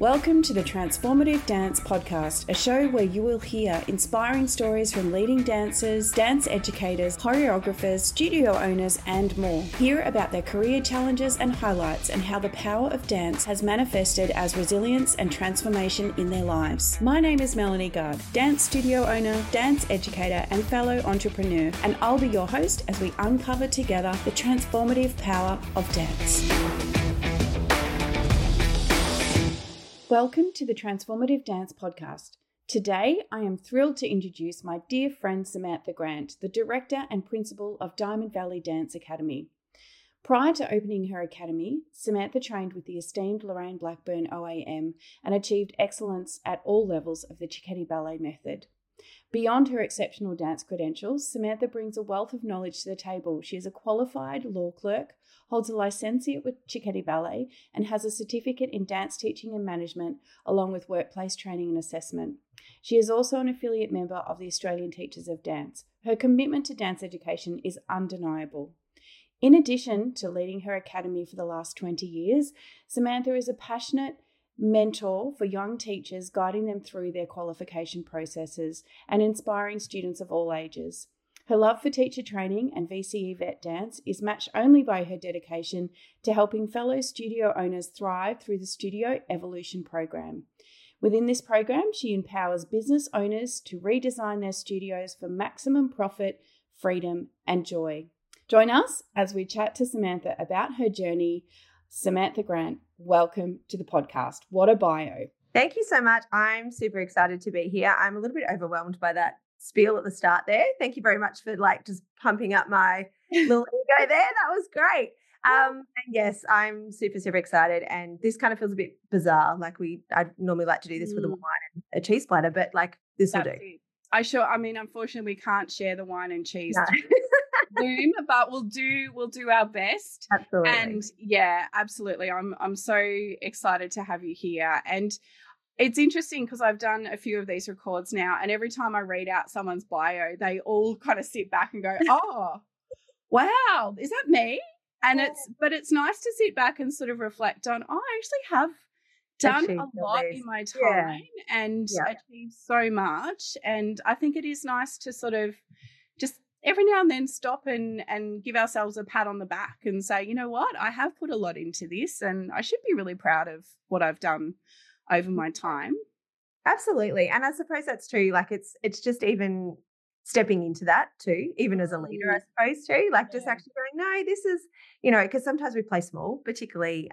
Welcome to the Transformative Dance Podcast, a show where you will hear inspiring stories from leading dancers, dance educators, choreographers, studio owners, and more. Hear about their career challenges and highlights and how the power of dance has manifested as resilience and transformation in their lives. My name is Melanie Gard, dance studio owner, dance educator, and fellow entrepreneur, and I'll be your host as we uncover together the transformative power of dance. Welcome to the Transformative Dance Podcast. Today, I am thrilled to introduce my dear friend Samantha Grant, the Director and Principal of Diamond Valley Dance Academy. Prior to opening her academy, Samantha trained with the esteemed Lorraine Blackburn OAM and achieved excellence at all levels of the Cicchetti Ballet method. Beyond her exceptional dance credentials, Samantha brings a wealth of knowledge to the table. She is a qualified law clerk, holds a licentiate with Cicchetti Ballet, and has a certificate in dance teaching and management, along with workplace training and assessment. She is also an affiliate member of the Australian Teachers of Dance. Her commitment to dance education is undeniable. In addition to leading her academy for the last 20 years, Samantha is a passionate mentor for young teachers, guiding them through their qualification processes and inspiring students of all ages. Her love for teacher training and VCE vet dance is matched only by her dedication to helping fellow studio owners thrive through the Studio Evolution program. Within this program, she empowers business owners to redesign their studios for maximum profit, freedom, and joy. Join us as we chat to Samantha about her journey. Samantha Grant, welcome to the podcast. What a bio. Thank you so much. I'm super excited to be here. I'm a little bit overwhelmed by that spiel at the start there. Thank you very much for just pumping up my little ego there. That was great. And yes, I'm super excited. And this kind of feels a bit bizarre. I normally like to do this with a wine and a cheese platter, but this will do. Unfortunately, we can't share the wine and cheese. No. Zoom, but we'll do our best. Absolutely. And yeah, absolutely. I'm so excited to have you here. And it's interesting because I've done a few of these records now, and every time I read out someone's bio, they all kind of sit back and go, "Oh, wow, is that me?" And it's nice to sit back and sort of reflect on, I actually have done a lot in my time and achieved so much. And I think it is nice to sort of just every now and then stop and give ourselves a pat on the back and say, you know what, I have put a lot into this and I should be really proud of what I've done over my time. Absolutely. And I suppose that's true. It's just even stepping into that too, even as a leader, I suppose too, just actually going, no, this is, because sometimes we play small, particularly,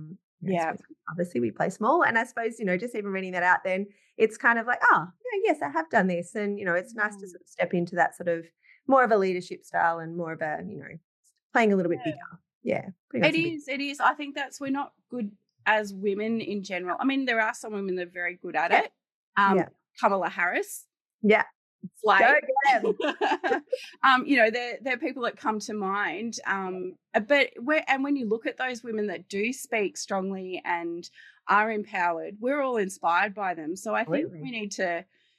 obviously we play small. And I suppose, just even reading that out, then it's kind of like, oh, yeah, yes, I have done this. And, it's nice to sort of step into that sort of more of a leadership style and more of a, playing a little bit bigger. Yeah. It is. I think we're not good as women in general. I mean, there are some women that are very good at it. Kamala Harris. Yeah. Slay. There are people that come to mind. But when you look at those women that do speak strongly and are empowered, we're all inspired by them. So I think we need to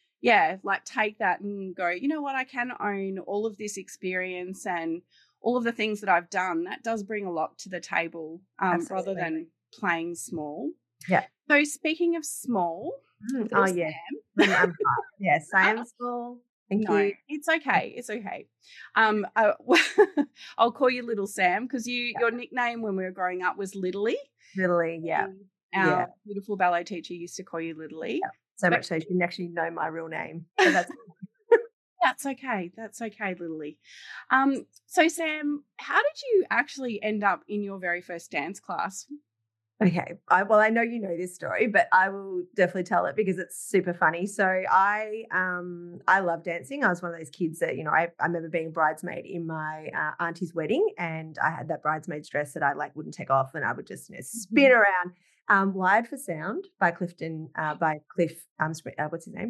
take that and go, you know what, I can own all of this experience and all of the things that I've done. That does bring a lot to the table rather than playing small. Yeah. So speaking of small. Sam. Yes, I am small. Thank you. It's okay. It's okay. I'll call you Little Sam because your nickname when we were growing up was Littly. Littly, yeah. Our beautiful ballet teacher used to call you Littly. Yeah. So much so she didn't actually know my real name. So that's That's okay. That's okay, Littly. So Sam, how did you actually end up in your very first dance class? Okay. I know you know this story, but I will definitely tell it because it's super funny. So I love dancing. I was one of those kids that, I remember being a bridesmaid in my auntie's wedding, and I had that bridesmaid's dress that I wouldn't take off, and I would just spin around. Wired for Sound by Cliff. What's his name?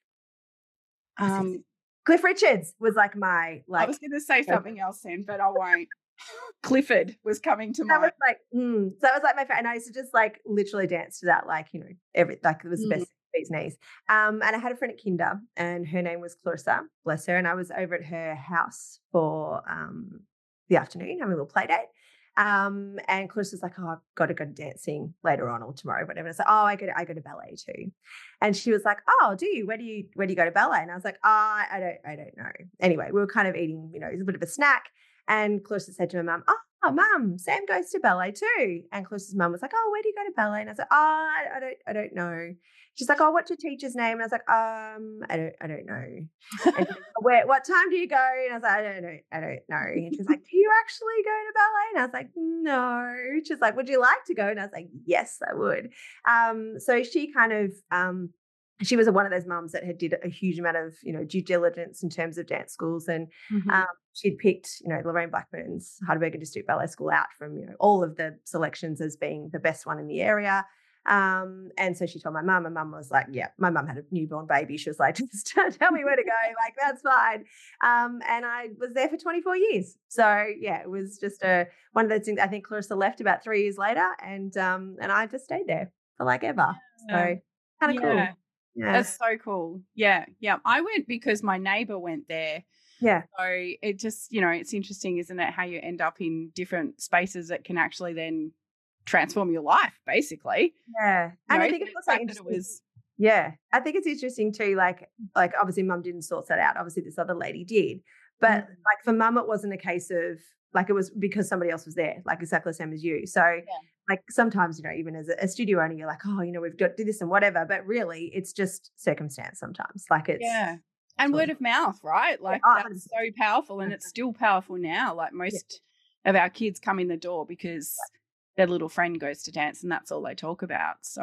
Cliff Richards was my I was going to say something else then, but I won't. Clifford was coming to mind. That was so it was my favorite, and I used to just literally dance to that, it was the best thing for his knees. And I had a friend at Kinder, and her name was Clarissa, bless her, and I was over at her house for the afternoon having a little play date. And Clarissa's like, oh, I've got to go to dancing later on or tomorrow, whatever. And I said, oh, I go to ballet too. And she was like, oh, do you? Where do you go to ballet? And I was like, oh, I don't know. Anyway, we were kind of eating, it was a bit of a snack. And Clarissa said to her mum, oh, mum, Sam goes to ballet too. And Clarissa's mum was like, oh, where do you go to ballet? And I said, oh, I don't know. She's like, oh, what's your teacher's name? And I was like, I don't know. And she's like, what time do you go? And I was like, I don't know. And she's like, do you actually go to ballet? And I was like, no. She's like, would you like to go? And I was like, yes, I would. So she kind of, she was one of those mums that had did a huge amount of, due diligence in terms of dance schools. And she'd picked, Lorraine Blackburn's Heidelberg District Ballet School out from, all of the selections as being the best one in the area. And so she told my mum, and mum was like, yeah, my mum had a newborn baby. She was like, just tell me where to go. Like, that's fine. And I was there for 24 years. So yeah, it was just one of those things. I think Clarissa left about 3 years later, and I just stayed there for like ever. So kind of cool. Yeah. That's so cool. Yeah. Yeah. I went because my neighbor went there. Yeah. So it just, it's interesting, isn't it? How you end up in different spaces that can actually then transform your life, basically. Yeah. And I think it's also interesting. I think it's interesting too, like obviously mum didn't sort that out. Obviously this other lady did. But like for mum, it wasn't a case of like, it was because somebody else was there, like exactly the same as you. So like sometimes, even as a studio owner, you're like, oh, we've got to do this and whatever. But really it's just circumstance sometimes. Like it's. Yeah. And word of mouth, right? Like that's so powerful, and it's still powerful now. Like most of our kids come in the door because their little friend goes to dance and that's all they talk about. So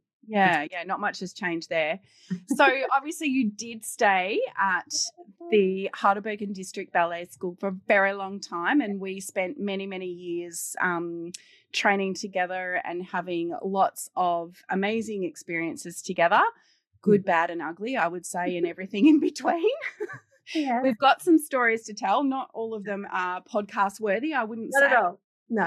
not much has changed there. So obviously you did stay at the Heidelberg District Ballet School for a very long time, and we spent many, many years training together and having lots of amazing experiences together. Good, bad and ugly, I would say, and everything in between. Yeah. We've got some stories to tell. Not all of them are podcast worthy, I wouldn't say. Not at all. No.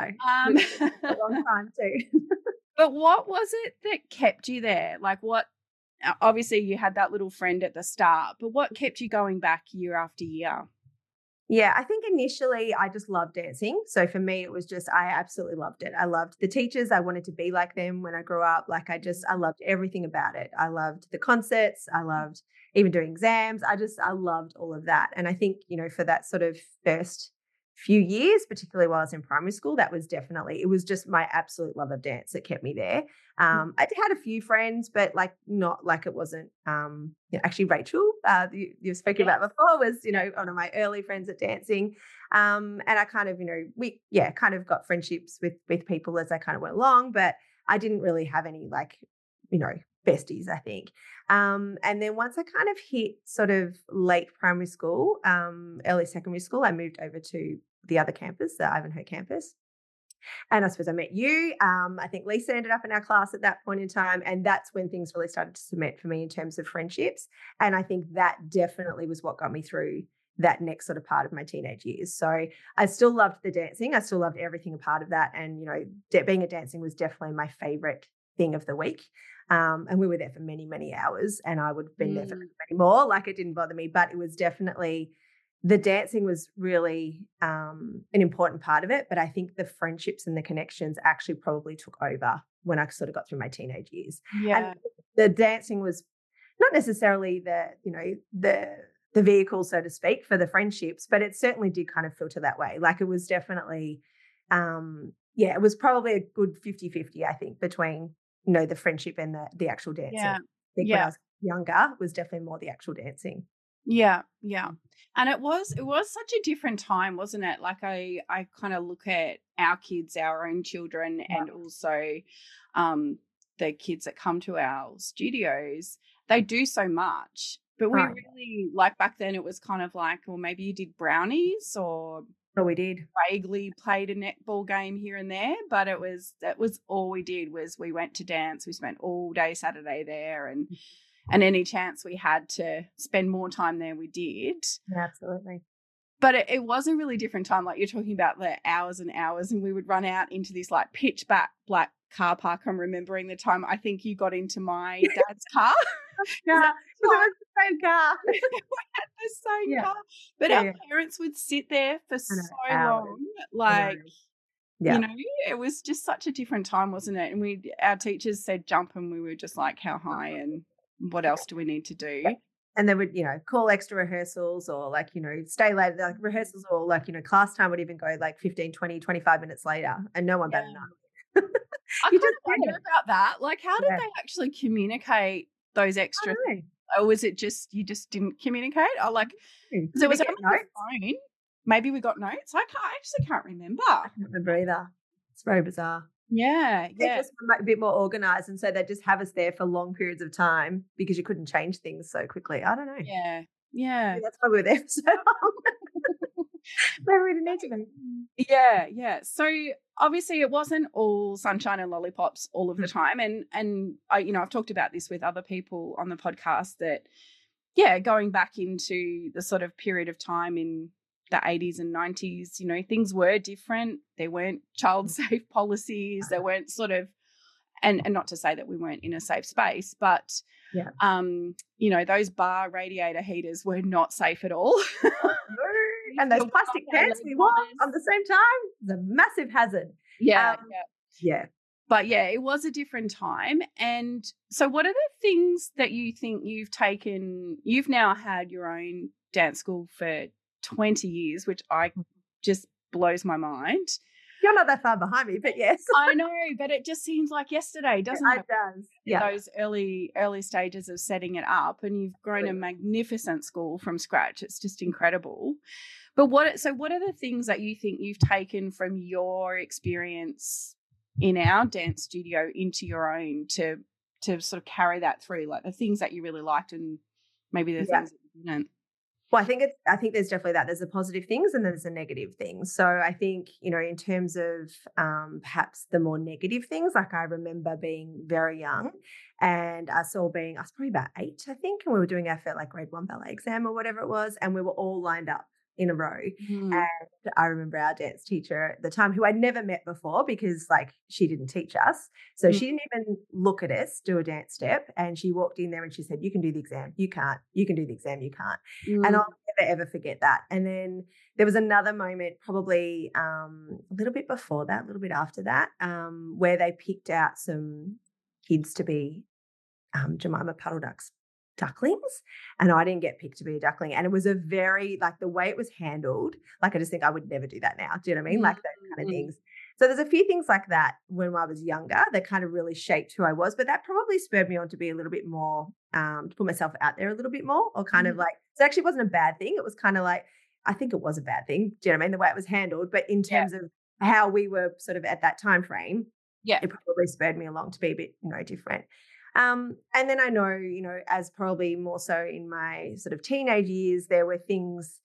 A long time too. But what was it that kept you there? Like obviously you had that little friend at the start, but what kept you going back year after year? Yeah, I think initially I just loved dancing. So for me, it was just, I absolutely loved it. I loved the teachers. I wanted to be like them when I grew up. Like I loved everything about it. I loved the concerts. I loved even doing exams. I loved all of that. And I think, for that sort of first few years, particularly while I was in primary school, it was just my absolute love of dance that kept me there. I had a few friends, but not like it wasn't, actually Rachel, you've spoken about before, was, one of my early friends at dancing. And I kind of, we kind of got friendships with people as I kind of went along, but I didn't really have any besties, I think. And then once I kind of hit sort of late primary school, early secondary school, I moved over to the other campus, the Ivanhoe campus. And I suppose I met you. I think Lisa ended up in our class at that point in time. And that's when things really started to cement for me in terms of friendships. And I think that definitely was what got me through that next sort of part of my teenage years. So I still loved the dancing. I still loved everything a part of that. And, being at dancing was definitely my favorite thing of the week. And we were there for many, many hours, and I would have been there for many more. Like it didn't bother me, but it was definitely, the dancing was really an important part of it. But I think the friendships and the connections actually probably took over when I sort of got through my teenage years. Yeah. And the dancing was not necessarily the vehicle, so to speak, for the friendships, but it certainly did kind of filter that way. Like it was definitely, it was probably a good 50-50, I think, between the friendship and the actual dancing. I think when I was younger, it was definitely more the actual dancing. Yeah. And it was such a different time, wasn't it? Like I kind of look at our kids, our own children, and also the kids that come to our studios. They do so much, but we really, like back then it was kind of like, well, maybe you did brownies or we did vaguely played a netball game here and there, but that was all we did. Was we went to dance. We spent all day Saturday there, and any chance we had to spend more time there, we did. Absolutely. But it was a really different time. Like you're talking about the hours and hours, and we would run out into this like pitch black car park. I'm remembering the time I think you got into my dad's car. Yeah, it was the same car. We had the same car. But our parents would sit there for so long. Like Yeah. It was just such a different time, wasn't it? And our teachers said jump, and we were just like, how high, and what else do we need to Yeah. do? And they would, call extra rehearsals or like, stay later, like rehearsals, or like, class time would even go like 15, 20, 25 minutes later and no one batted an eye. I You kind just of wonder about that. Like, how did yeah. they actually communicate those I extra don't things? Or was it just you just didn't communicate? Or like, know. because Did it we was get only the notes? phone. Maybe we got notes. I actually can't remember. I can't remember either. It's very bizarre. Yeah, People were a bit more organized, and so they just have us there for long periods of time because you couldn't change things so quickly. I don't know. yeah. Maybe that's why we were there for so long. Maybe we didn't need to be. Yeah. So obviously it wasn't all sunshine and lollipops all of the time. And I've talked about this with other people on the podcast that, going back into the sort of period of time in the 80s and 90s, things were different. There weren't child safe policies. There weren't sort of, and not to say that we weren't in a safe space, but Yeah. Those bar radiator heaters were not safe at all. And those plastic pants we wore at the same time, it's a massive hazard. Yeah. But it was a different time. And so what are the things that you think you've taken? You've now had your own dance school for 20 years, which just blows my mind. You're not that far behind me, but yes. I know, but it just seems like yesterday, doesn't it? It does. Yeah. Those early stages of setting it up, and you've grown a magnificent school from scratch. It's just incredible. But what are the things that you think you've taken from your experience in our dance studio into your own to sort of carry that through, like the things that you really liked and maybe the things that you didn't? Well, I think there's definitely that. There's the positive things and there's the negative things. So I think, in terms of perhaps the more negative things, like I remember being very young and I was probably about 8, I think, and we were doing our grade 1 ballet exam or whatever it was, and we were all lined up in a row. And I remember our dance teacher at the time, who I'd never met before because she didn't teach us. So she didn't even look at us do a dance step. And she walked in there and she said, "You can do the exam. You can't. You can do the exam. You can't." And I'll never, ever forget that. And then there was another moment probably a little bit before that, a little bit after that, where they picked out some kids to be Jemima Puddle Duck's ducklings, and I didn't get picked to be a duckling. And it was a very, the way it was handled, I just think I would never do that now. Do you know what I mean? Like those kind of things. So there's a few things like that when I was younger that kind of really shaped who I was, but that probably spurred me on to be a little bit more, to put myself out there a little bit more, or kind of so it actually wasn't a bad thing. It was kind of I think it was a bad thing. Do you know what I mean? The way it was handled, but in terms of how we were sort of at that time frame, it probably spurred me along to be a bit, different. And then I know, as probably more so in my sort of teenage years, there were things,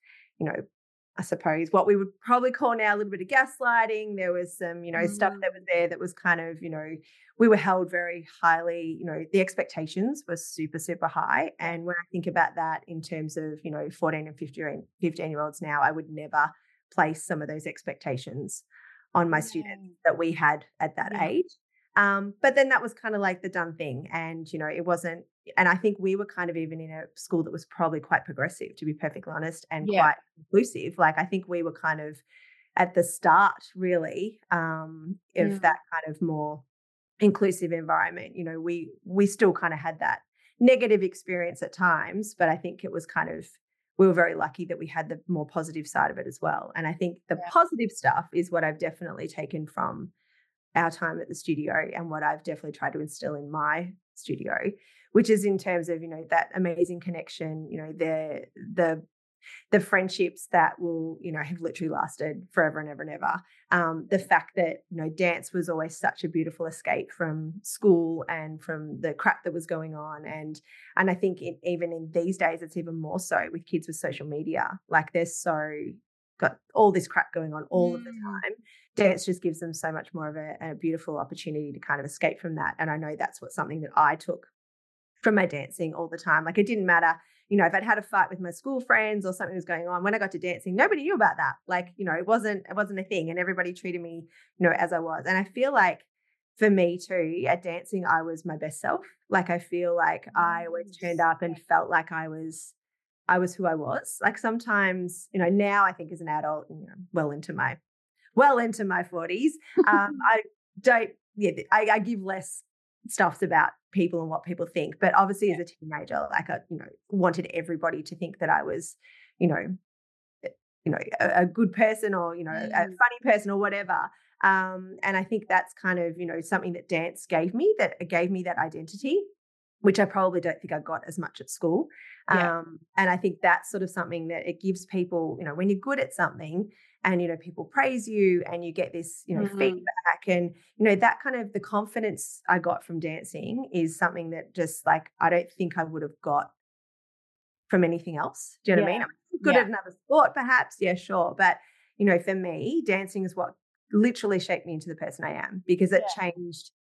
I suppose what we would probably call now a little bit of gaslighting. There was some, stuff that was there that was kind of, we were held very highly, the expectations were super, super high. And when I think about that in terms of, 14 and 15-year-olds now, I would never place some of those expectations on my students that we had at that age. But then that was kind of the done thing. And, it wasn't, and I think we were kind of even in a school that was probably quite progressive, to be perfectly honest, and quite inclusive. I think we were kind of at the start, really, of that kind of more inclusive environment. We still kind of had that negative experience at times, but I think it was we were very lucky that we had the more positive side of it as well. And I think the positive stuff is what I've definitely taken from our time at the studio and what I've definitely tried to instill in my studio, which is in terms of, that amazing connection, the friendships that will, have literally lasted forever and ever and ever. The fact that, dance was always such a beautiful escape from school and from the crap that was going on. And I think even in these days, it's even more so with kids with social media. They're got all this crap going on all of the time. Dance just gives them so much more of a beautiful opportunity to kind of escape from that. And I know that's something that I took from my dancing all the time. It didn't matter, if I'd had a fight with my school friends or something was going on, when I got to dancing, nobody knew about that. It wasn't a thing, and everybody treated me, as I was. And I feel for me too, at dancing, I was my best self. I feel I always turned up and felt like I was who I was. Sometimes, now I think as an adult, well into my well into my 40s. I don't, I give less stuffs about people and what people think. But obviously, as a teenager, like I, wanted everybody to think that I was, you know, a good person or a funny person or whatever. And I think that's kind of something that dance gave me, that identity, which I probably don't think I got as much at school. And I think that's sort of something that it gives people, when you're good at something and, people praise you and you get this, feedback and, that kind of the confidence I got from dancing is something that just like, I don't think I would have got from anything else. Do you know what I mean? I'm good at another sport, perhaps. Yeah, sure. But, for me, dancing is what literally shaped me into the person I am because it changed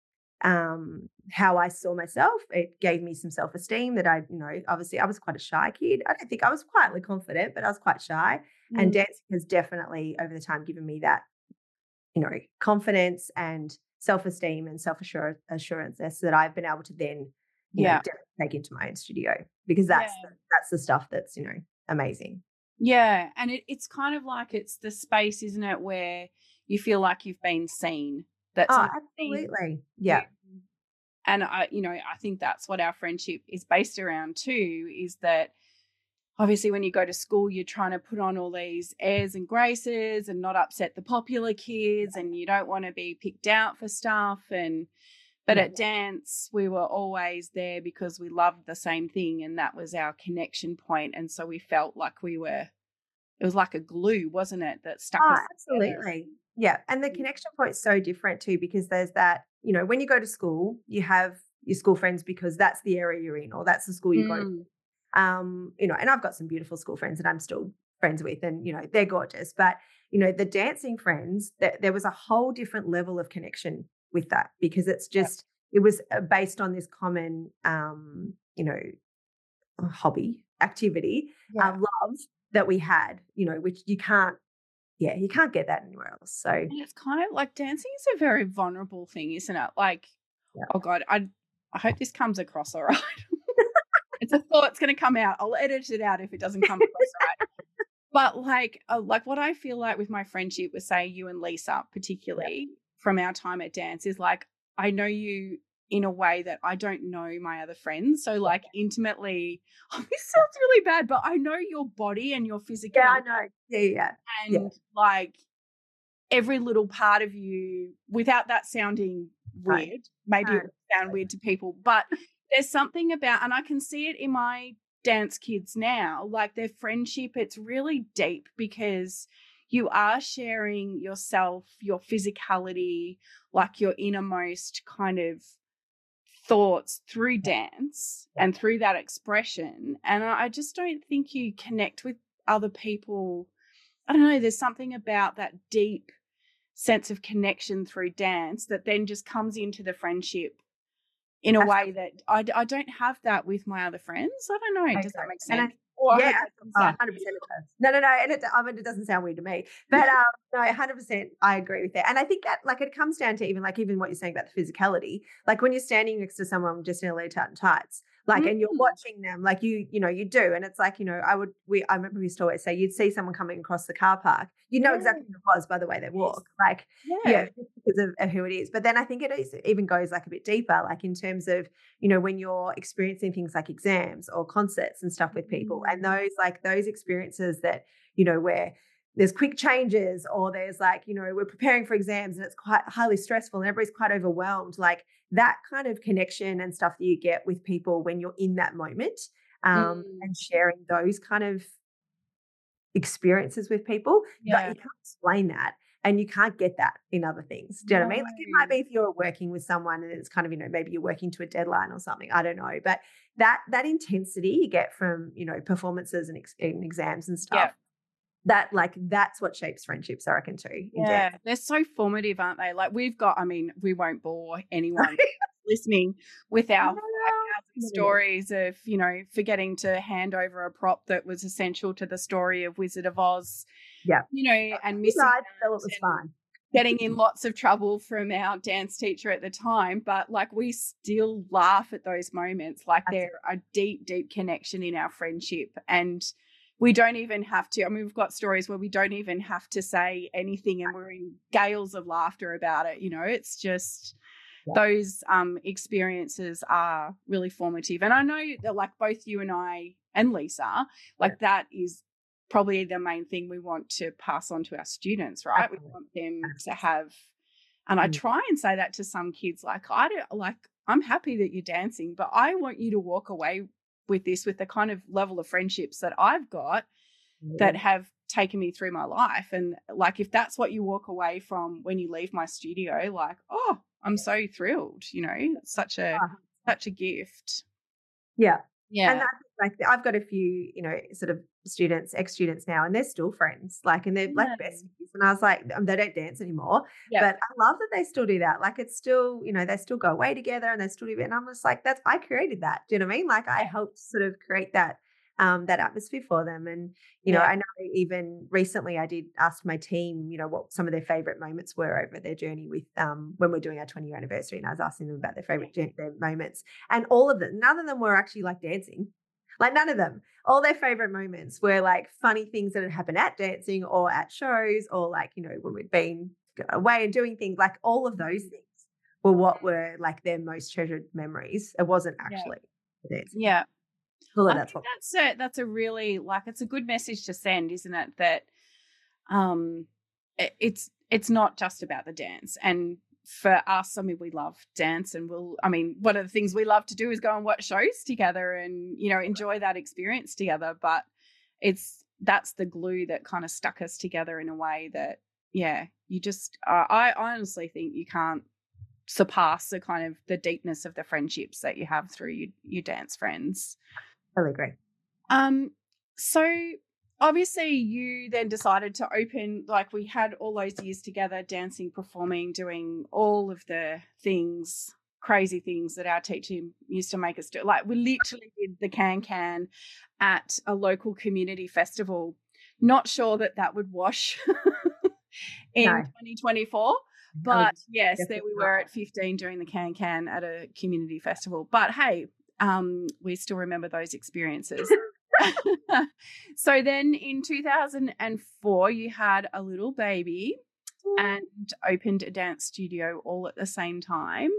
how I saw myself. It gave me some self-esteem that obviously I was quite a shy kid. I don't think I was quietly confident, but I was quite shy. And dancing has definitely over the time given me that, confidence and self-esteem and self-assurance that I've been able to then, definitely take into my own studio because that's the stuff that's, amazing. Yeah. And it's kind of like it's the space, isn't it, where you feel like you've been seen. That's absolutely. Yeah. And I think that's what our friendship is based around too, is that obviously when you go to school, you're trying to put on all these airs and graces and not upset the popular kids and you don't want to be picked out for stuff. But at dance, we were always there because we loved the same thing and that was our connection point. And so we felt like it was like a glue, wasn't it, that stuck us absolutely together. Yeah. And the connection point is so different too, because there's that, when you go to school, you have your school friends because that's the area you're in or that's the school you go to. And I've got some beautiful school friends that I'm still friends with and, they're gorgeous. But, the dancing friends, there was a whole different level of connection with that because it's just, it was based on this common, hobby, activity, love that we had, which you can't get that anywhere else. So and it's kind of like dancing is a very vulnerable thing, isn't it? Like, oh God, I hope this comes across all right. It's a thought, it's going to come out. I'll edit it out if it doesn't come across right. But like what I feel like with my friendship with, say, you and Lisa, particularly from our time at dance, is like I know you in a way that I don't know my other friends. So like intimately, this sounds really bad, but I know your body and your physicality. Yeah, I know. Yeah. And like every little part of you, without that sounding weird, maybe it would sound weird to people, but there's something about, and I can see it in my dance kids now, like their friendship, it's really deep because you are sharing yourself, your physicality, like your innermost kind of thoughts through dance and through that expression. And I just don't think you connect with other people. I don't know, there's something about that deep sense of connection through dance that then just comes into the friendship in a way that I don't have that with my other friends. I don't know. Does that make sense? 100% it does. No. And it doesn't sound weird to me. But no, 100% I agree with that. And I think that like it comes down to even what you're saying about the physicality. Like when you're standing next to someone just in a leotard and tights, like and you're watching them, like you do. And it's like, I remember we used to always say you'd see someone coming across the car park. You know exactly who it was by the way they walk. Like because of who it is. But then I think it even goes like a bit deeper, like in terms of, when you're experiencing things like exams or concerts and stuff with people and those experiences that, where there's quick changes or there's like, we're preparing for exams and it's quite highly stressful and everybody's quite overwhelmed, like that kind of connection and stuff that you get with people when you're in that moment and sharing those kind of experiences with people, that you can't explain that. And you can't get that in other things. Do you know what I mean? Like it might be if you're working with someone and it's kind of, maybe you're working to a deadline or something. I don't know. But that intensity you get from, performances and exams and stuff, that's what shapes friendsps, I reckon, too. Yeah, they're so formative, aren't they? Like we won't bore anyone listening with our stories of, forgetting to hand over a prop that was essential to the story of Wizard of Oz. Yeah. And missing it was fine. Getting in lots of trouble from our dance teacher at the time, but like we still laugh at those moments. Like they're a deep, deep connection in our friendship. And we don't even have to. I mean, we've got stories where we don't even have to say anything and we're in gales of laughter about it. It's just those experiences are really formative. And I know that like both you and I and Lisa, like that is probably the main thing we want to pass on to our students, right? Absolutely. We want them to have, and I try and say that to some kids, like, I'm happy that you're dancing, but I want you to walk away with this, with the kind of level of friendships that I've got that have taken me through my life. And like, if that's what you walk away from when you leave my studio, like, oh, I'm so thrilled, it's such a gift. Yeah. Yeah. And that's like, I've got a few, sort of ex-students now, and they're still friends, like, and they're like besties. And I was like, they don't dance anymore, but I love that they still do that. Like, it's still, they still go away together and they still do it. And I'm just like, I created that. Do you know what I mean? Like, I helped sort of create that atmosphere for them. And, I know even recently I did ask my team, what some of their favorite moments were over their journey with, when we're doing our 20-year anniversary, and I was asking them about their favorite their moments, and all of them, none of them were actually like dancing. Like, none of them. All their favorite moments were like funny things that had happened at dancing or at shows, or like, when we'd been away and doing things. Like, all of those things were what were like their most treasured memories. It wasn't actually dancing. Yeah. Well, I think that's a really, like, it's a good message to send, isn't it? That it's not just about the dance. And for us, I mean, we love dance, and one of the things we love to do is go and watch shows together and, enjoy that experience together. But that's the glue that kind of stuck us together in a way that, you just, I honestly think you can't surpass the kind of the deepness of the friendships that you have through your dance friends. Totally agree. So obviously you then decided to open, like, we had all those years together, dancing, performing, doing all of the things, crazy things that our teacher used to make us do. Like, we literally did the can at a local community festival. Not sure that would wash in 2024. But yes, there we were at 15 doing the can at a community festival. But hey, we still remember those experiences. So then in 2004, you had a little baby and opened a dance studio all at the same time,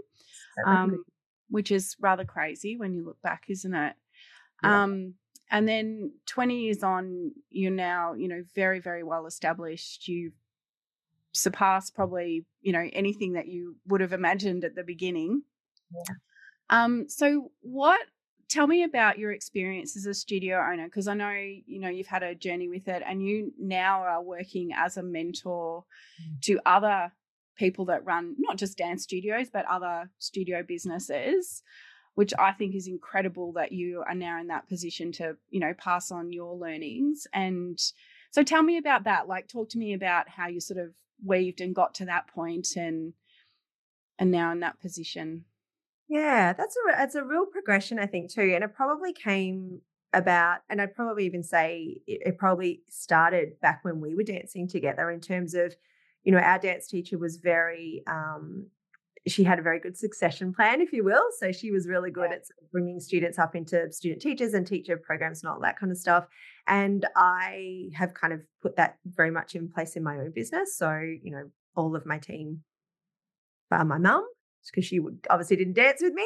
which is rather crazy when you look back, isn't it? Yeah. And then 20 years on, you're now, very, very well established. You've surpassed probably, anything that you would have imagined at the beginning. Yeah. So tell me about your experience as a studio owner, because I know, you've had a journey with it, and you now are working as a mentor to other people that run not just dance studios, but other studio businesses, which I think is incredible that you are now in that position to, pass on your learnings. And so tell me about that. Like, talk to me about how you sort of weaved and got to that point and now in that position. Yeah, it's a real progression, I think, too. And it probably came about, and I'd probably even say it probably started back when we were dancing together, in terms of, our dance teacher was very, she had a very good succession plan, if you will. So she was really good at sort of bringing students up into student teachers and teacher programs and all that kind of stuff. And I have kind of put that very much in place in my own business. So, all of my team, my mum, because she obviously didn't dance with me,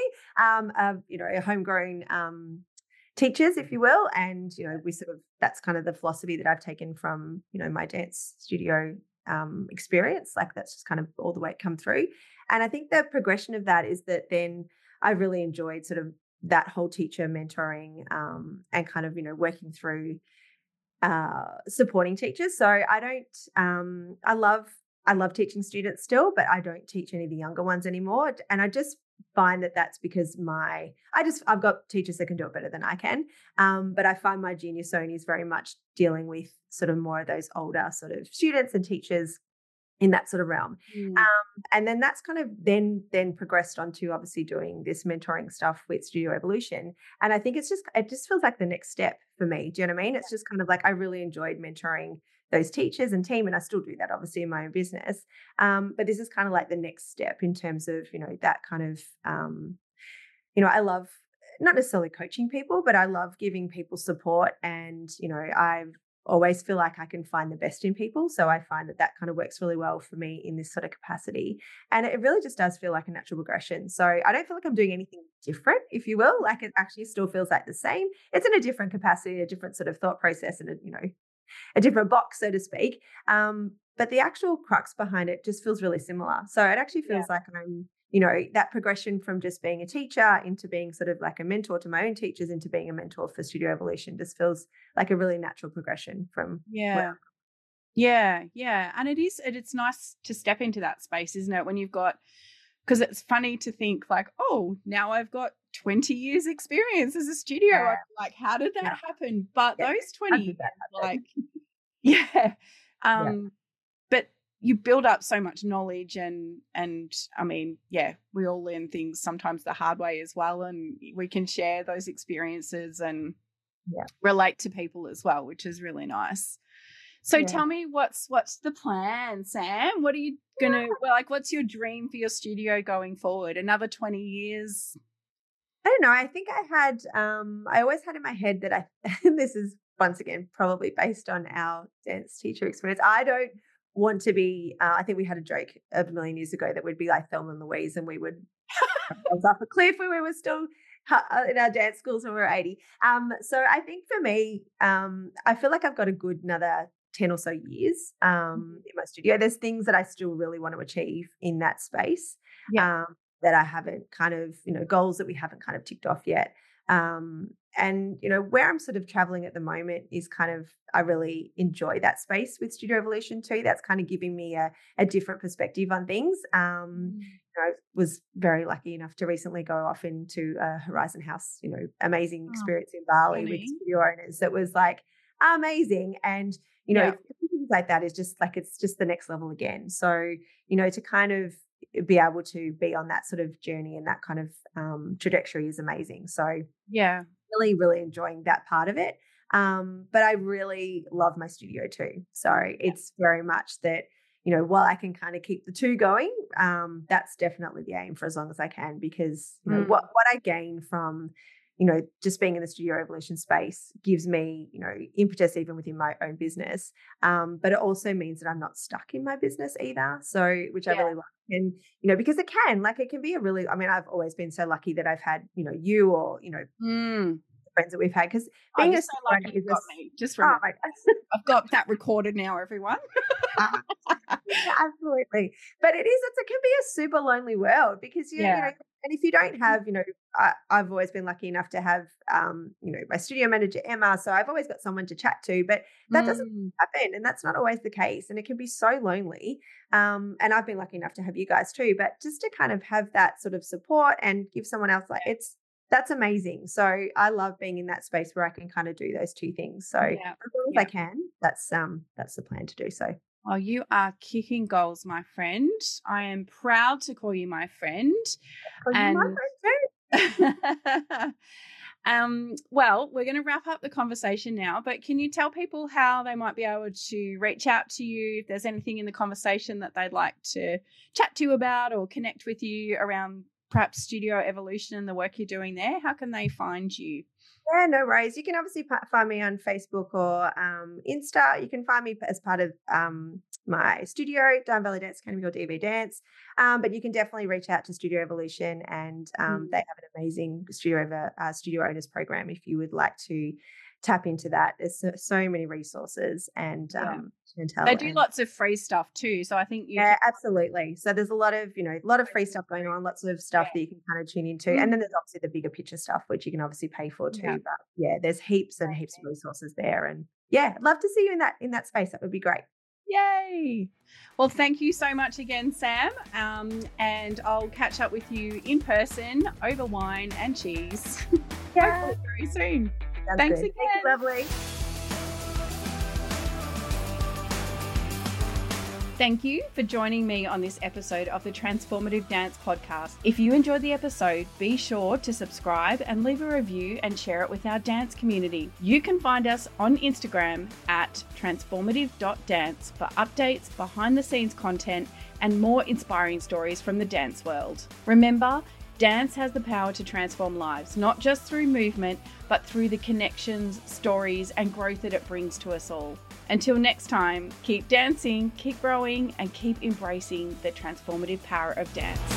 homegrown teachers, if you will. And, we sort of, that's kind of the philosophy that I've taken from, my dance studio experience. Like, that's just kind of all the way it come through. And I think the progression of that is that then I really enjoyed sort of that whole teacher mentoring and kind of, working through supporting teachers. So I don't, I love teaching students still, but I don't teach any of the younger ones anymore. And I just find that that's because I've got teachers that can do it better than I can. But I find my Genius Zone is very much dealing with sort of more of those older sort of students and teachers in that sort of realm. And then that's kind of then progressed on to obviously doing this mentoring stuff with Studio Evolution. And I think it just feels like the next step for me. Do you know what I mean? It's just kind of like, I really enjoyed mentoring those teachers and team, and I still do that obviously in my own business. But this is kind of like the next step in terms of, that kind of, I love not necessarily coaching people, but I love giving people support. And, I always feel like I can find the best in people. So I find that kind of works really well for me in this sort of capacity. And it really just does feel like a natural progression. So I don't feel like I'm doing anything different, if you will. Like it actually still feels like the same. It's in a different capacity, a different sort of thought process, and a different box, so to speak. But the actual crux behind it just feels really similar. So it actually feels like I'm, that progression from just being a teacher into being sort of like a mentor to my own teachers into being a mentor for Studio Evolution just feels like a really natural progression from Yeah, and it's nice to step into that space, isn't it, when you've got, because it's funny to think like, oh, now I've got 20 years experience as a studio. Like, how did that happen? But those 20 years, like, but you build up so much knowledge and I mean, we all learn things sometimes the hard way as well, and we can share those experiences and relate to people as well, which is really nice. So tell me, what's the plan, Sam? What are you gonna what's your dream for your studio going forward? Another 20 years? I don't know. I think I always had in my head that this is once again probably based on our dance teacher experience. I don't want to be, I think we had a joke a million years ago that we'd be like Thelma and Louise and we would ourselves off a cliff when we were still in our dance schools when we were 80. So I think for me, I feel like I've got a good another 10 or so years in my studio. There's things that I still really want to achieve in that space that I haven't kind of, goals that we haven't kind of ticked off yet. And, where I'm sort of traveling at the moment is kind of, I really enjoy that space with Studio Evolution too. That's kind of giving me a different perspective on things. I was very lucky enough to recently go off into a Horizon House, amazing experience in Bali with studio owners. That was like amazing. And, things like that is just like, it's just the next level again. So, to kind of be able to be on that sort of journey and that kind of trajectory is amazing. So really, really enjoying that part of it. But I really love my studio too. So it's very much that, while I can kind of keep the two going, that's definitely the aim for as long as I can, because what I gain from, just being in the Studio Evolution space gives me, impetus even within my own business. But it also means that I'm not stuck in my business either. So, which I really like. And, because it can be a really, I mean, I've always been so lucky that I've had, you or, friends that we've had, because being so lucky you've got me. Just remember, I've got that recorded now, everyone. Absolutely. But it can be a super lonely world, because and if you don't have, I've always been lucky enough to have, my studio manager, Emma. So I've always got someone to chat to, but that doesn't happen. And that's not always the case. And it can be so lonely. And I've been lucky enough to have you guys too, but just to kind of have that sort of support and give someone else that's amazing. So I love being in that space where I can kind of do those two things. So as long as I can, that's the plan to do so. Well, you are kicking goals, my friend. I am proud to call you my friend. And my friend too. Well, we're going to wrap up the conversation now, but can you tell people how they might be able to reach out to you if there's anything in the conversation that they'd like to chat to you about or connect with you around perhaps Studio Evolution and the work you're doing there? How can they find you? Yeah, no worries. You can obviously find me on Facebook or Insta. You can find me as part of my studio, Diamond Valley Dance Academy or DV Dance. But you can definitely reach out to Studio Evolution, and they have an amazing studio owners program if you would like to tap into that. There's so many resources, and they do lots of free stuff too. So I think absolutely. So there's a lot of free stuff going on, lots of stuff that you can kind of tune into, and then there's obviously the bigger picture stuff which you can obviously pay for too. Yeah. But there's heaps and heaps of resources there, and I'd love to see you in that space. That would be great. Yay! Well, thank you so much again, Sam. And I'll catch up with you in person over wine and cheese. Hopefully very soon. Thanks again. Thank you, lovely. Thank you for joining me on this episode of the Transformative Dance Podcast. If you enjoyed the episode, be sure to subscribe and leave a review and share it with our dance community. You can find us on Instagram at transformative.dance for updates, behind the scenes content, and more inspiring stories from the dance world. Remember, Dance has the power to transform lives, not just through movement, but through the connections, stories, and growth that it brings to us all. Until next time, keep dancing, keep growing, and keep embracing the transformative power of dance.